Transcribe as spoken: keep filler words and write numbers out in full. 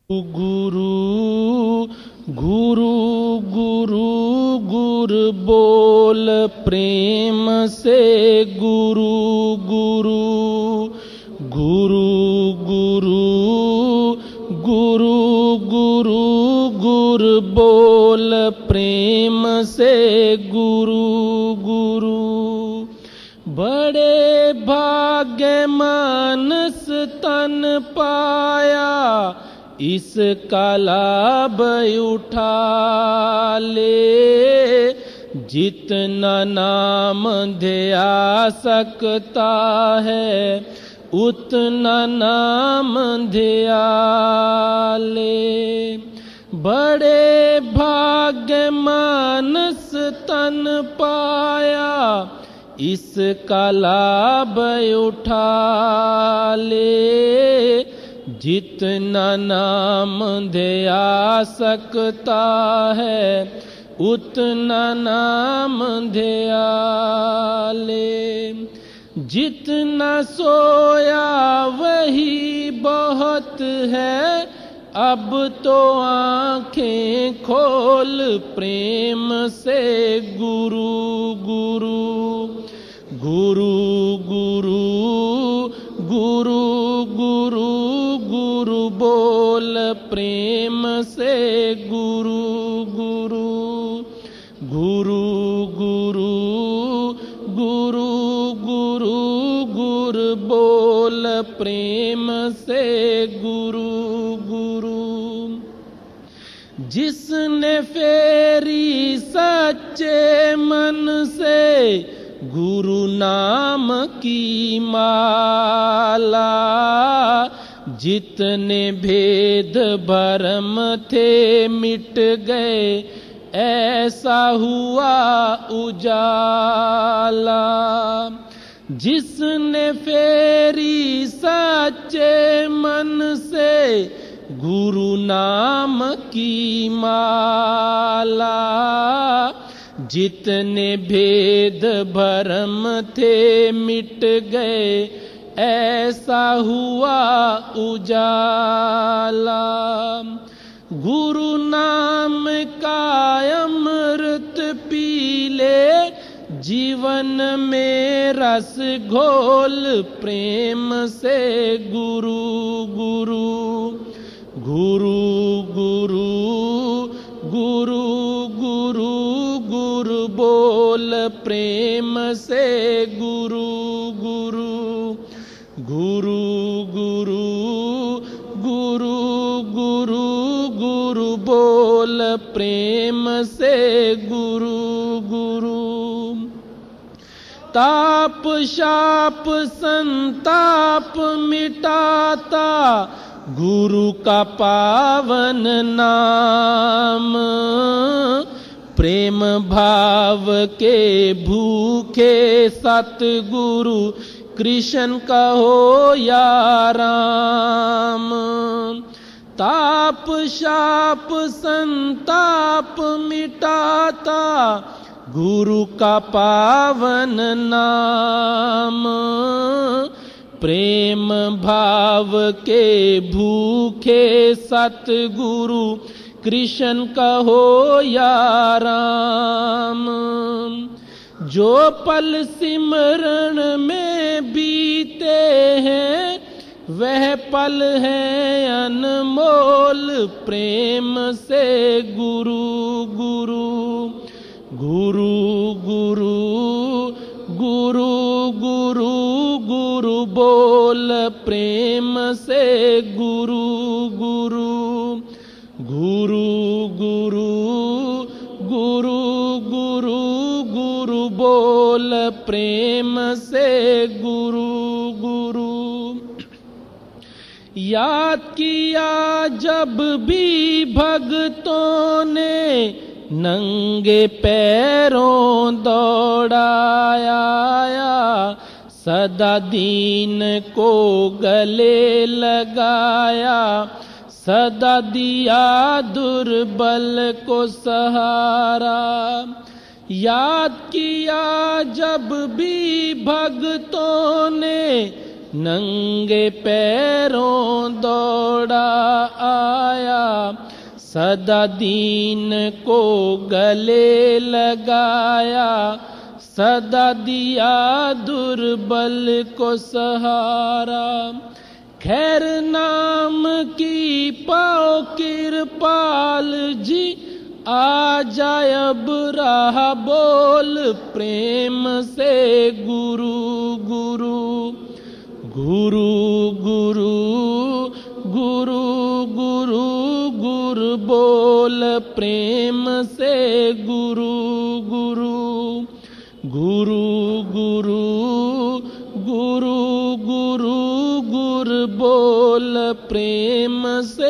गुरु गुरु गुरु गुर बोल प्रेम से गुरु गुरु गुरु गुरु गुरु गुरु गुर बोल प्रेम से गुरु गुरु। बड़े भाग्य मानस तन पाया, इसका लाभ उठा ले। जितना नाम ध्या सकता है, उतना नाम ध्या ले। बड़े भाग्य मानस तन पाया, इसका लाभ उठा ले। जितना नाम ध्या सकता है, उतना नाम ध्या ले। जितना सोया वही बहुत है, अब तो आंखें खोल प्रेम से गुरु गुरु गुरु गुरु गुरु गुरु गुरु बोल प्रेम से गुरु गुरु गुरु गुरु गुरु गुरु गुर बोल प्रेम से गुरु गुरु। जिसने फेरी सच्चे मन से गुरु नाम की माला, जितने भेद भरम थे मिट गए, ऐसा हुआ उजाला। जिसने फेरी सच्चे मन से गुरु नाम की माला, जितने भेद भरम थे मिट गए, ऐसा हुआ उजाला। गुरु नाम का अमृत पी ले, जीवन में रस घोल प्रेम से गुरु गुरु गुरु गुरु गुरु गुरु गुरु बोल प्रेम से गुरु गुरु गुरु गुरु गुरु गुरु गुरु बोल प्रेम से गुरु गुरु। ताप शाप संताप मिटाता गुरु का पावन नाम। प्रेम भाव के भूखे सतगुरु कृष्ण कहो या राम। ताप शाप संताप मिटाता गुरु का पावन नाम। प्रेम भाव के भूखे सतगुरु कृष्ण कहो या राम। जो पल सिमरण में बीते हैं, वह पल है अनमोल प्रेम से गुरु गुरु गुरु गुरु गुरु गुरु गुरु बोल प्रेम से गुरु गुरु गुरु गुरु गुरु गुरु गुरु बोल प्रेम से गुरु गुरु। याद किया जब भी भक्तों ने, नंगे पैरों दौड़ाया, सदा दीन को गले लगाया, सदा दिया दुर्बल को सहारा। याद किया जब भी भक्तों ने, नंगे पैरों दौड़ा आया, सदा दीन को गले लगाया, सदा दिया दुर्बल को सहारा। खैर नाम की पाओ कृपाल जी, आ जाए अब राह बोल प्रेम से गुरु गुरु गुरु गुरु गुरु गुरु गुरु बोल प्रेम से गुरु गुरु गुरु गुरु गुरु गुरु गुरु बोल प्रेम से